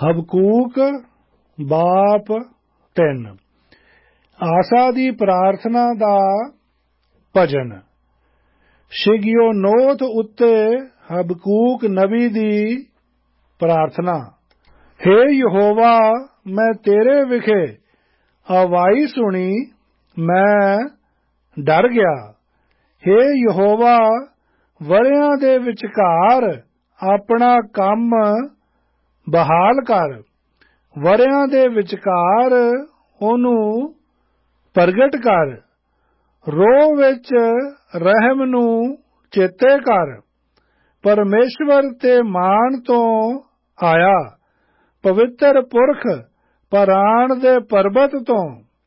ਹਬਕੂਕ ਬਾਪ 3। ਆਸਾ ਦੀ ਪ੍ਰਾਰਥਨਾ ਦਾ ਭਜਨ। ਸ਼ਿਗਿਓਨੋਥ ਉੱਤੇ ਹਬਕੂਕ ਨਬੀ ਦੀ ਪ੍ਰਾਰਥਨਾ। ਹੇ ਯਹੋਵਾ, ਮੈਂ ਤੇਰੇ ਵਿਖੇ ਆਵਾਜ਼ ਸੁਣੀ, ਮੈਂ ਡਰ ਗਿਆ। ਹੇ ਯਹੋਵਾ, ਵਰ੍ਹਿਆਂ ਦੇ ਵਿਚਕਾਰ ਆਪਣਾ ਕੰਮ ਬਹਾਲ ਕਰ। ਵਰ੍ਹਿਆਂ ਦੇ ਵਿਚਕਾਰ ਉਹਨੂੰ ਪ੍ਰਗਟ ਕਰ। ਰੋਹ ਵਿੱਚ ਰਹਿਮ ਨੂੰ ਚੇਤੇ ਕਰ। ਪਰਮੇਸ਼ਵਰ ਤੇ ਮਾਣ ਤੋਂ ਆਇਆ, ਪਵਿੱਤਰ ਪੁਰਖ ਪਰਾਣ ਦੇ ਪਰਬਤ ਤੋਂ।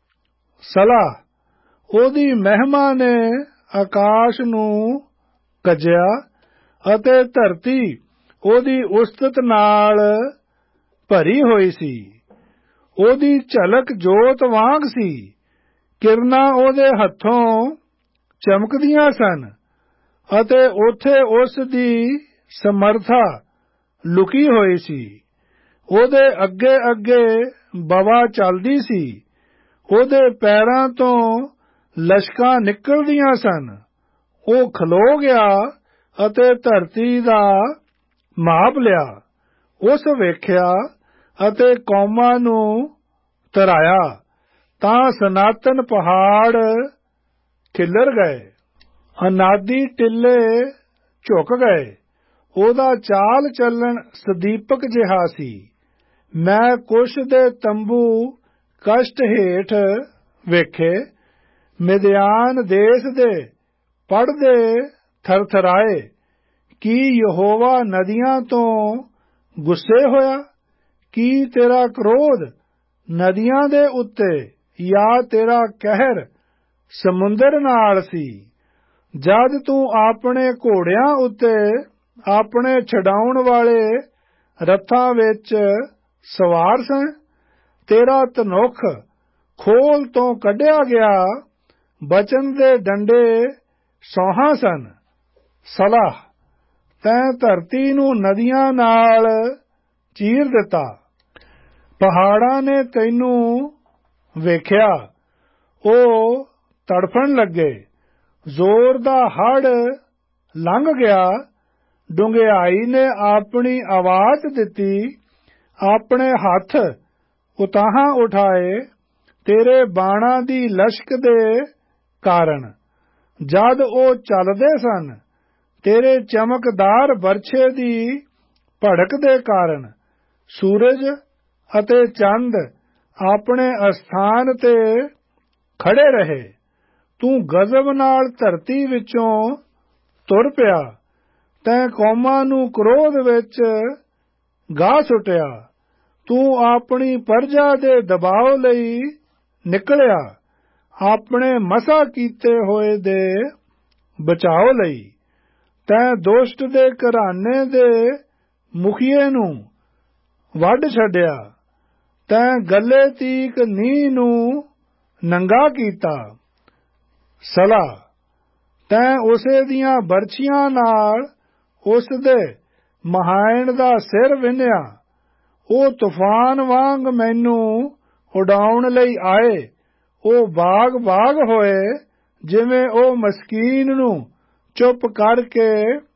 ਸਲਾਹ। ਉਹਦੀ ਮਹਿਮਾ ਨੇ ਆਕਾਸ਼ ਨੂੰ ਕੱਜਿਆ ਅਤੇ ਧਰਤੀ ਉਹਦੀ ਉਸਤਤ ਨਾਲ ਭਰੀ ਹੋਈ ਸੀ। ਉਹਦੀ ਝਲਕ ਜੋਤ ਵਾਂਗ ਸੀ। ਕਿਰਨਾਂ ਉਹਦੇ ਹੱਥੋਂ ਚਮਕਦੀਆਂ ਸਨ ਅਤੇ ਉੱਥੇ ਉਸ ਦੀ ਸਮਰਥਾ ਲੁਕੀ ਹੋਈ ਸੀ। ਉਹਦੇ ਅੱਗੇ ਅੱਗੇ ਬਵਾ ਚੱਲਦੀ ਸੀ। ਉਹਦੇ ਪੈਰਾਂ ਤੋਂ ਲਸ਼ਕਾਂ ਨਿਕਲਦੀਆਂ ਸਨ। ਉਹ ਖਲੋ ਗਿਆ ਅਤੇ ਧਰਤੀ ਦਾ ਮਾਪ ਲਿਆ। ਉਸ ਵੇਖਿਆ ਅਤੇ ਕੌਮਾਂ ਨੂੰ ਤਰਾਇਆ, ਤਾਂ ਸਨਾਤਨ ਪਹਾੜ ਖਿੱਲਰ ਗਏ। ਅਨਾਦੀ ਟਿੱਲੇ ਝੁਕ ਗਏ। ਉਹਦਾ ਚਾਲ ਚੱਲਣ ਸਦੀਪਕ ਜਿਹਾ ਸੀ। ਮੈਂ ਕੁਸ਼ ਦੇ ਤੰਬੂ ਕਸ਼ਟ ਹੇਠ ਵੇਖੇ। ਮਿਦਿਆਨ ਦੇਸ਼ ਦੇ ਪੜਦੇ ਥਰਥਰਾਏ। ਕੀ ਯਹੋਵਾ ਨਦੀਆਂ ਤੋਂ ਗੁੱਸੇ ਹੋਇਆ? ਕੀ ਤੇਰਾ ਕ੍ਰੋਧ ਨਦੀਆਂ ਦੇ ਉੱਤੇ ਜਾਂ ਤੇਰਾ ਕਹਿਰ ਸਮੁੰਦਰ ਨਾਲ ਸੀ? ਜਦ ਤੂੰ ਆਪਣੇ ਘੋੜਿਆਂ ਉੱਤੇ ਆਪਣੇ ਛਡਾਉਣ ਵਾਲੇ ਰੱਥਾਂ ਵਿੱਚ ਸਵਾਰ ਸੈਂ, ਤੇਰਾ ਧਨੁੱਖ ਖੋਲ ਤੋਂ ਕੱਢਿਆ ਗਿਆ, ਬਚਨ ਦੇ ਡੰਡੇ ਸੌਹਾਂ ਸਨ। ਸਲਾਹ। ਤੈਂ ਧਰਤੀ ਨੂੰ ਨਦੀਆਂ ਨਾਲ ਚੀਰ ਦਿੱਤਾ। ਪਹਾੜਾਂ ਨੇ ਤੈਨੂੰ ਵੇਖਿਆ, ਉਹ ਤੜਫਣ ਲੱਗੇ। ਜ਼ੋਰ ਦਾ ਹੜ੍ਹ ਲੰਘ ਗਿਆ। ਡੂੰਘਿਆਈ ਨੇ ਆਪਣੀ ਆਵਾਜ਼ ਦਿੱਤੀ। ਆਪਣੇ ਹੱਥ ਉਤਾਹਾਂ ਉਠਾਏ ਤੇਰੇ ਬਾਣਾਂ ਦੀ ਲਸ਼ਕ ਦੇ ਕਾਰਨ। ਜਦ ਉਹ ਚੱਲਦੇ ਸਨ, ਤੇਰੇ ਚਮਕਦਾਰ ਬਰਛੇ ਦੀ ਭੜਕ ਦੇ ਕਾਰਨ। ਸੂਰਜ ਅਤੇ ਚੰਦ ਆਪਣੇ ਅਸਥਾਨ ਤੇ ਖੜੇ ਰਹੇ। ਤੂੰ ਗਜ਼ਬ ਨਾਲ ਧਰਤੀ ਵਿੱਚੋਂ ਤੁਰ ਪਿਆ। ਤੈਂ ਕੌਮਾਂ ਨੂੰ ਕ੍ਰੋਧ ਵਿੱਚ ਗਾਹ ਸੁੱਟਿਆ। ਤੂੰ ਆਪਣੀ ਪਰਜਾ ਦੇ ਦਬਾਅ ਲਈ ਨਿਕਲਿਆ, ਆਪਣੇ ਮਸਾ ਕੀਤੇ ਹੋਏ ਦੇ ਬਚਾਓ ਲਈ। ਤੈਂ ਦੁਸ਼ਟ ਦੇ ਘਰਾਨੇ ਦੇ ਮੁਖੀਏ ਨੂੰ ਵੱਢ ਛੱਡਿਆ। ਤੈਂ ਗੱਲੇ ਤੀਕ ਨੀਂਹ ਨੂੰ ਨੰਗਾ ਕੀਤਾ। ਸਲਾਹ। ਤੈਂ ਉਸੇ ਦੀਆਂ ਬਰਛੀਆਂ ਨਾਲ ਉਸ ਦੇ ਮਹਾਇਣ ਦਾ ਸਿਰ ਵਿੰਨ੍ਹਿਆ। ਉਹ ਤੂਫਾਨ ਵਾਂਗ ਮੈਨੂੰ ਉਡਾਉਣ ਲਈ ਆਏ। ਉਹ ਬਾਗ ਬਾਗ ਹੋਏ, ਜਿਵੇਂ ਉਹ ਮਸਕੀਨ ਨੂੰ ਚੁੱਪ ਕਰਕੇ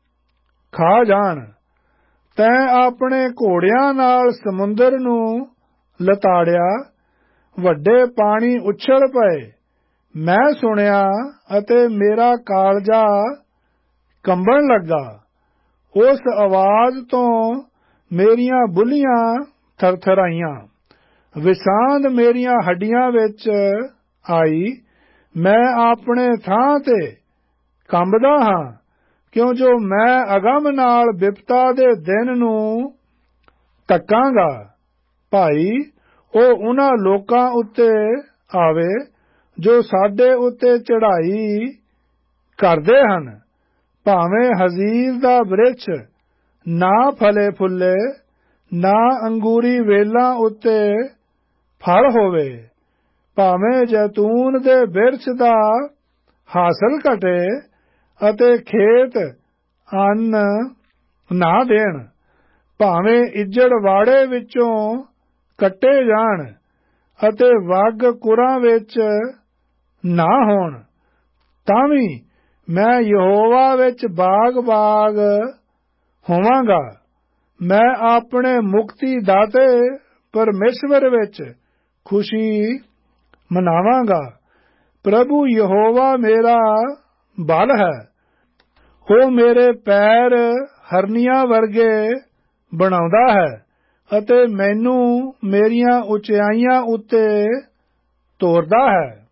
ਖਾ ਜਾਣ। ਤੈਂ ਆਪਣੇ ਘੋੜਿਆਂ ਨਾਲ ਸਮੁੰਦਰ ਨੂੰ ਲਤਾੜਿਆ। ਵੱਡੇ ਪਾਣੀ ਉਛਲ ਪਏ। ਮੈਂ ਸੁਣਿਆ ਅਤੇ ਮੇਰਾ ਕਾਲਜਾ ਕੰਬਣ ਲੱਗਾ। ਉਸ ਆਵਾਜ਼ ਤੋਂ ਮੇਰੀਆਂ ਬੁੱਲੀਆਂ ਥਰਥਰਾਈਆਂ। ਵਿਸਾਂਦ ਮੇਰੀਆਂ ਹੱਡੀਆਂ ਵਿੱਚ ਆਈ। ਮੈਂ ਆਪਣੇ ਥਾਂ ਤੇ ਕੰਬਦਾ ਹਾਂ, ਕਿਉਂ ਜੋ ਮੈਂ ਅਗਮ ਨਾਲ ਬਿਪਤਾ ਦੇ ਦਿਨ ਨੂੰ ਤੱਕਾਂਗਾ। ਭਾਈ, ਉਹ ਉਹਨਾਂ ਲੋਕਾਂ ਉੱਤੇ ਆਵੇ ਜੋ ਸਾਡੇ ਉੱਤੇ ਚੜ੍ਹਾਈ ਕਰਦੇ ਹਨ। ਭਾਵੇਂ ਹਜ਼ੀਰ ਦਾ ਬ੍ਰਿਛ ਨਾ ਫਲੇ ਫੁੱਲੇ, ਨਾ ਅੰਗੂਰੀ ਵੇਲਾਂ ਉੱਤੇ ਫਲ ਹੋਵੇ। ਭਾਵੇਂ ਜੈਤੂਨ ਦੇ ਬਿਰਛ ਦਾ ਹਾਸਲ ਘਟੇ ਅਤੇ ਖੇਤ ਅੰਨ ਨਾ ਦੇਣ। ਭਾਵੇਂ ਇੱਜੜ ਵਾੜੇ ਵਿੱਚੋਂ ਕੱਟੇ ਜਾਣ ਅਤੇ ਵੱਗ ਕੁਰਾਂ ਵਿੱਚ ਨਾ ਹੋਣ, ਤਾਂ ਵੀ ਮੈਂ ਯਹੋਵਾ ਵਿੱਚ ਬਾਗ-ਬਾਗ ਹੋਵਾਂਗਾ। ਮੈਂ ਆਪਣੇ ਮੁਕਤੀ ਦਾਤੇ ਪਰਮੇਸ਼ਵਰ ਵਿੱਚ ਖੁਸ਼ੀ ਮਨਾਵਾਂਗਾ। ਪ੍ਰਭੂ ਯਹੋਵਾ ਮੇਰਾ ਬਲ ਹੈ, ਉਹ ਮੇਰੇ ਪੈਰ ਹਰਨੀਆਂ ਵਰਗੇ ਬਣਾਉਂਦਾ ਹੈ ਅਤੇ ਮੈਨੂੰ ਮੇਰੀਆਂ ਉਚਾਈਆਂ ਉੱਤੇ ਤੋਰਦਾ ਹੈ।